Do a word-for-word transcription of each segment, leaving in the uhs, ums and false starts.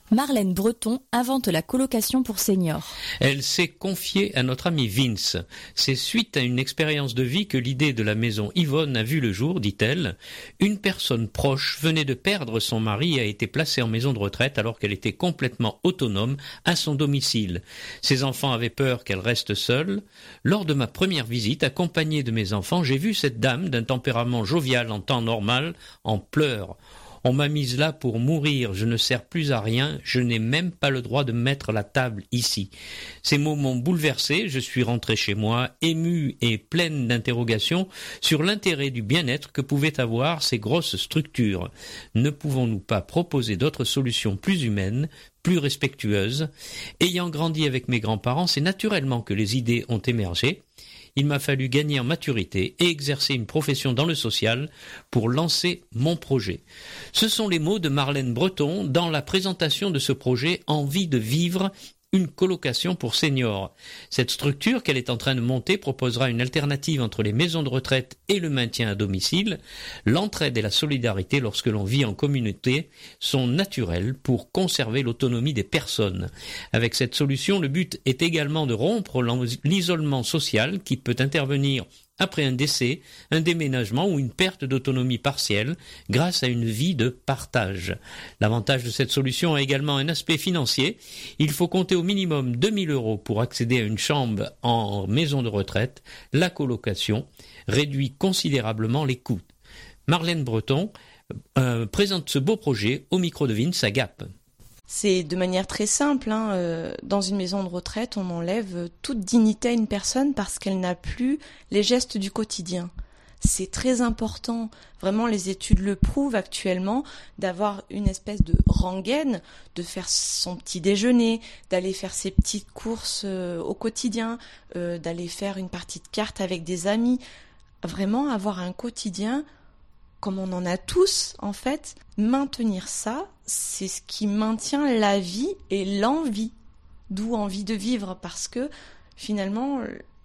Marlène Breton invente la colocation pour seniors. Elle s'est confiée à notre ami Vince. C'est suite à une expérience de vie que l'idée de la maison Yvonne a vu le jour, dit-elle. Une personne proche venait de perdre son mari et a été placée en maison de retraite alors qu'elle était complètement autonome à son domicile. Ses enfants avaient peur qu'elle reste seule. Lors de ma première visite, accompagnée de mes enfants, j'ai vu cette dame d'un tempérament jovial en temps normal en pleurs. On m'a mise là pour mourir, je ne sers plus à rien, je n'ai même pas le droit de mettre la table ici. Ces mots m'ont bouleversé, je suis rentré chez moi, ému et pleine d'interrogations sur l'intérêt du bien-être que pouvaient avoir ces grosses structures. Ne pouvons-nous pas proposer d'autres solutions plus humaines, plus respectueuses ? Ayant grandi avec mes grands-parents, c'est naturellement que les idées ont émergé. Il m'a fallu gagner en maturité et exercer une profession dans le social pour lancer mon projet. Ce sont les mots de Marlène Breton dans la présentation de ce projet « Envie de vivre ». Une colocation pour seniors. Cette structure qu'elle est en train de monter proposera une alternative entre les maisons de retraite et le maintien à domicile. L'entraide et la solidarité lorsque l'on vit en communauté sont naturelles pour conserver l'autonomie des personnes. Avec cette solution, le but est également de rompre l'isolement social qui peut intervenir après un décès, un déménagement ou une perte d'autonomie partielle grâce à une vie de partage. L'avantage de cette solution a également un aspect financier. Il faut compter au minimum deux mille euros pour accéder à une chambre en maison de retraite. La colocation réduit considérablement les coûts. Marlène Breton euh, présente ce beau projet au micro de Vince à Gap. C'est de manière très simple, hein, euh, dans une maison de retraite, on enlève toute dignité à une personne parce qu'elle n'a plus les gestes du quotidien. C'est très important, vraiment les études le prouvent actuellement, d'avoir une espèce de rengaine, de faire son petit déjeuner, d'aller faire ses petites courses euh, au quotidien, euh, d'aller faire une partie de cartes avec des amis. Vraiment avoir un quotidien comme on en a tous, en fait, maintenir ça, c'est ce qui maintient la vie et l'envie. D'où envie de vivre, parce que finalement,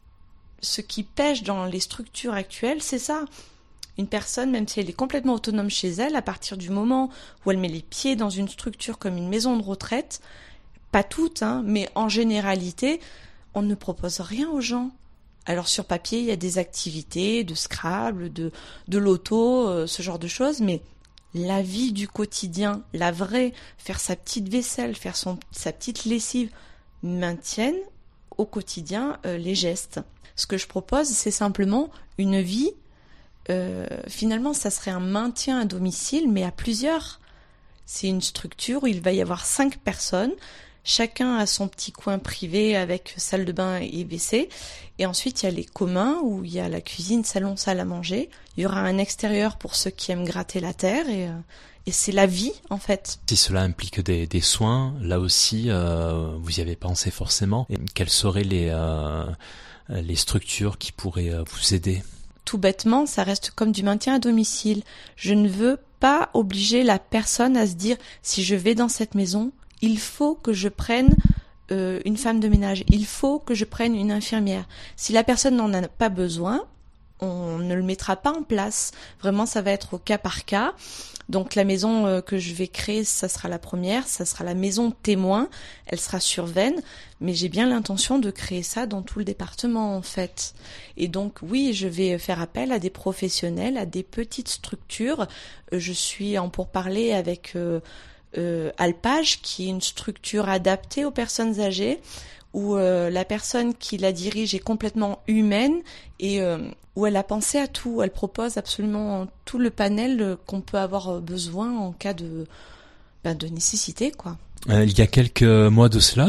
ce qui pêche dans les structures actuelles, c'est ça. Une personne, même si elle est complètement autonome chez elle, à partir du moment où elle met les pieds dans une structure comme une maison de retraite, pas toutes, hein, mais en généralité, on ne propose rien aux gens. Alors sur papier, il y a des activités, de Scrabble, de, de loto, euh, ce genre de choses, mais la vie du quotidien, la vraie, faire sa petite vaisselle, faire son, sa petite lessive, maintiennent au quotidien euh, les gestes. Ce que je propose, c'est simplement une vie, euh, finalement ça serait un maintien à domicile, mais à plusieurs. C'est une structure où il va y avoir cinq personnes. Chacun a son petit coin privé avec salle de bain et W C. Et ensuite, il y a les communs où il y a la cuisine, salon, salle à manger. Il y aura un extérieur pour ceux qui aiment gratter la terre. Et, et c'est la vie, en fait. Si cela implique des, des soins, là aussi, euh, vous y avez pensé forcément. Et quelles seraient les, euh, les structures qui pourraient vous aider ? Tout bêtement, ça reste comme du maintien à domicile. Je ne veux pas obliger la personne à se dire « si je vais dans cette maison », il faut que je prenne euh, une femme de ménage, il faut que je prenne une infirmière. Si la personne n'en a pas besoin, on ne le mettra pas en place. Vraiment, ça va être au cas par cas. Donc la maison euh, que je vais créer, ça sera la première, ça sera la maison témoin, elle sera sur Vennes, mais j'ai bien l'intention de créer ça dans tout le département en fait. Et donc oui, je vais faire appel à des professionnels, à des petites structures. Euh, je suis en pourparlers avec... Euh, Euh, Alpage, qui est une structure adaptée aux personnes âgées, où euh, la personne qui la dirige est complètement humaine et euh, où elle a pensé à tout. Elle propose absolument tout le panel qu'on peut avoir besoin en cas de, ben, de nécessité, quoi. Euh, il y a quelques mois de cela,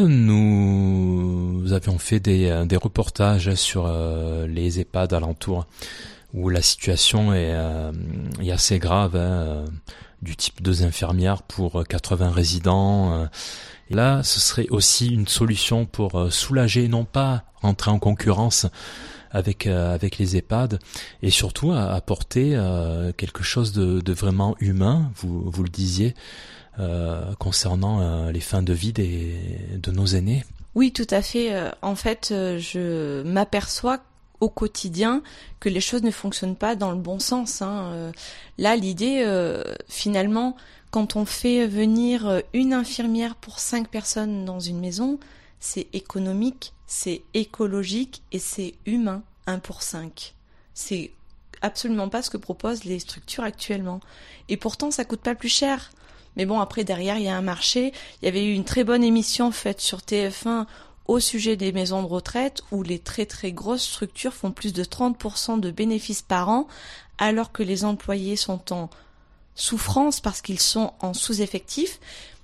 nous avions fait des, des reportages sur euh, les EHPAD alentours, où la situation est, euh, est assez grave, hein, du type deux infirmières pour quatre-vingts résidents. Et là, ce serait aussi une solution pour soulager, non pas rentrer en concurrence avec euh, avec les EHPAD, et surtout apporter euh, quelque chose de, de vraiment humain, vous vous le disiez, euh, concernant euh, les fins de vie des de nos aînés. Oui, tout à fait. En fait, je m'aperçois au quotidien que les choses ne fonctionnent pas dans le bon sens. Hein. Euh, là, l'idée, euh, finalement, quand on fait venir une infirmière pour cinq personnes dans une maison, c'est économique, c'est écologique et c'est humain, un pour cinq. C'est absolument pas ce que proposent les structures actuellement. Et pourtant, ça coûte pas plus cher. Mais bon, après, derrière, il y a un marché. Il y avait eu une très bonne émission faite sur T F un au sujet des maisons de retraite, où les très très grosses structures font plus de trente pour cent de bénéfices par an, alors que les employés sont en souffrance parce qu'ils sont en sous-effectif.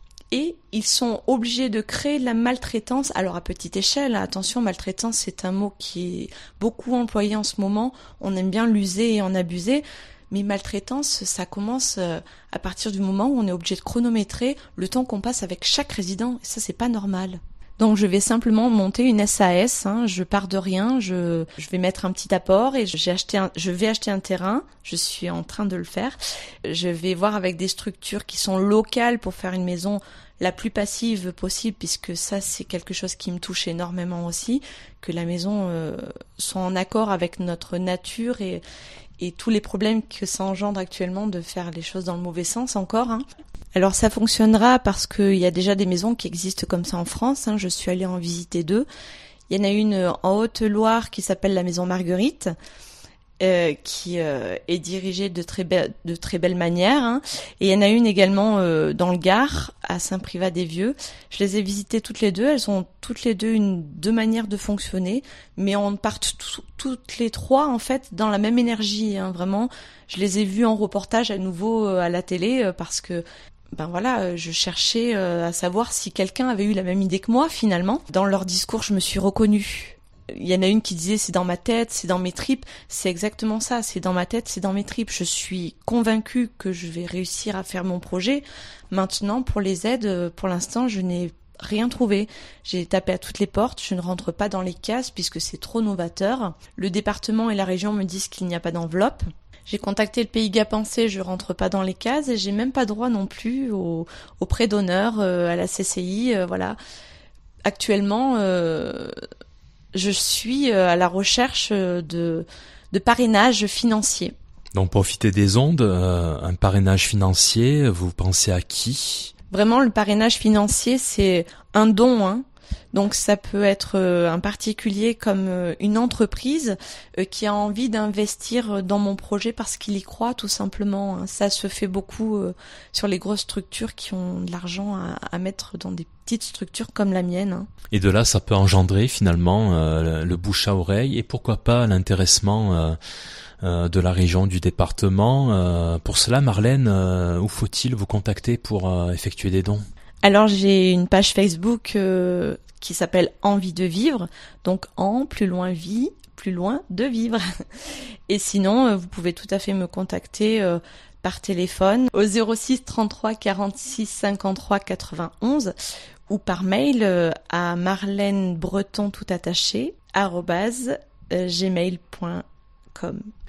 Et ils sont obligés de créer de la maltraitance, alors à petite échelle, attention, maltraitance c'est un mot qui est beaucoup employé en ce moment, on aime bien l'user et en abuser, mais maltraitance ça commence à partir du moment où on est obligé de chronométrer le temps qu'on passe avec chaque résident, et ça c'est pas normal. Donc je vais simplement monter une S A S, hein, je pars de rien, je, je vais mettre un petit apport et j'ai acheté un, je vais acheter un terrain, je suis en train de le faire. Je vais voir avec des structures qui sont locales pour faire une maison la plus passive possible, puisque ça c'est quelque chose qui me touche énormément aussi, que la maison euh, soit en accord avec notre nature et, et tous les problèmes que ça engendre actuellement de faire les choses dans le mauvais sens encore. Hein. Alors ça fonctionnera parce qu'il y a déjà des maisons qui existent comme ça en France, hein. Je suis allée en visiter deux. Il y en a une en Haute-Loire qui s'appelle la maison Marguerite, euh, qui euh, est dirigée de très, be- de très belle manière. Hein. Et il y en a une également euh, dans le Gard, à Saint-Privat-des-Vieux. Je les ai visitées toutes les deux. Elles ont toutes les deux une, deux manières de fonctionner, mais on part t- toutes les trois en fait dans la même énergie. Hein, vraiment, je les ai vues en reportage à nouveau euh, à la télé euh, parce que ben voilà, je cherchais euh, à savoir si quelqu'un avait eu la même idée que moi finalement. Dans leur discours, je me suis reconnue. Il y en a une qui disait c'est dans ma tête, c'est dans mes tripes. C'est exactement ça, c'est dans ma tête, c'est dans mes tripes. Je suis convaincue que je vais réussir à faire mon projet. Maintenant, pour les aides, pour l'instant, je n'ai rien trouvé. J'ai tapé à toutes les portes, je ne rentre pas dans les cases puisque c'est trop novateur. Le département et la région me disent qu'il n'y a pas d'enveloppe. J'ai contacté le Pays Gapensé, je rentre pas dans les cases et j'ai même pas droit non plus au, au prêt d'honneur, euh, à la C C I, euh, voilà. Actuellement, euh, je suis à la recherche de, de parrainage financier. Donc profiter des ondes, euh, un parrainage financier, vous pensez à qui ? Vraiment, le parrainage financier, c'est un don, hein. Donc ça peut être un particulier comme une entreprise qui a envie d'investir dans mon projet parce qu'il y croit tout simplement. Ça se fait beaucoup sur les grosses structures qui ont de l'argent à, à mettre dans des petites structures comme la mienne. Et de là, ça peut engendrer finalement euh, le bouche à oreille et pourquoi pas l'intéressement euh, euh, de la région, du département. Euh, pour cela, Marlène, euh, où faut-il vous contacter pour euh, effectuer des dons ? Alors j'ai une page Facebook euh, qui s'appelle Envie de vivre, donc en plus loin vie, plus loin de vivre. Et sinon, euh, vous pouvez tout à fait me contacter euh, par téléphone au zéro six trente-trois quarante-six cinquante-trois quatre-vingt-onze ou par mail euh, à marlène breton tout attaché arobase gmail point com.